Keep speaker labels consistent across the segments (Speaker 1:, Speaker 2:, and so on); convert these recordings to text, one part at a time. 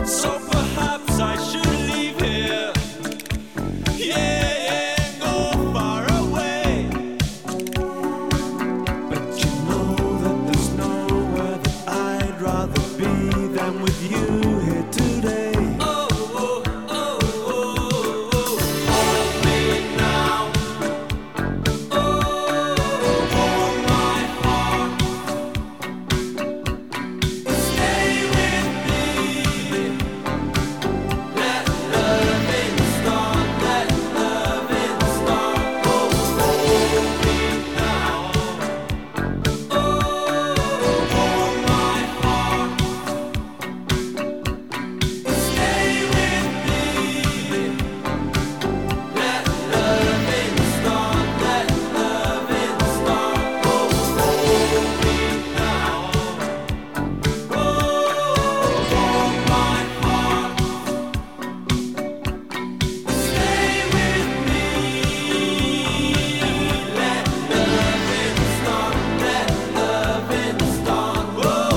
Speaker 1: So perhaps I should leave here. Yeah, and go far away. But you know that there's nowhere that I'd rather be than with you here today. Oh, oh, oh, oh, oh. Hold me now. Oh, hold my heart. Stay with me. Let loving start. Let loving start. Oh, hold me now. Oh, hold my heart. Stay with me. Let loving start. Let loving start. Oh, hold me now. Oh, hold my heart. Stay with me. Let loving start. Let loving start.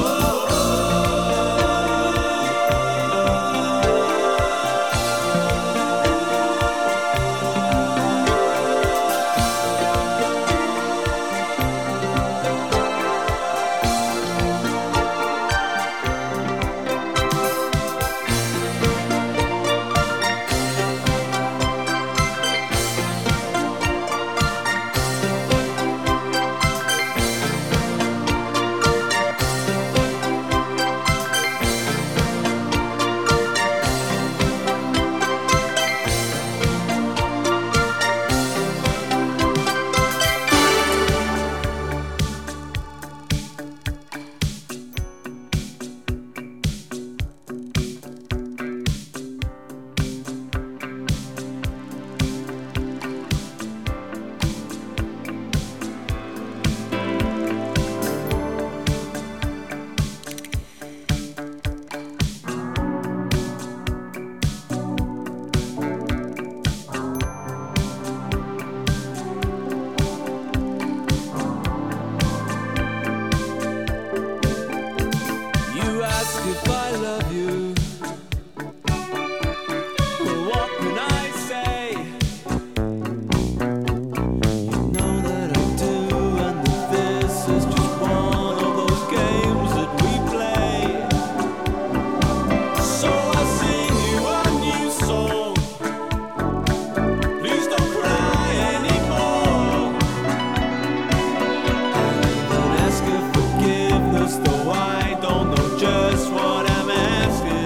Speaker 1: You ask if I love you. Well, what can I say? You know that I do, and that this is just one of those games that we play. So I sing you a new song. Please don't cry anymore. I even ask for forgiveness, though I don't know just what I'm asking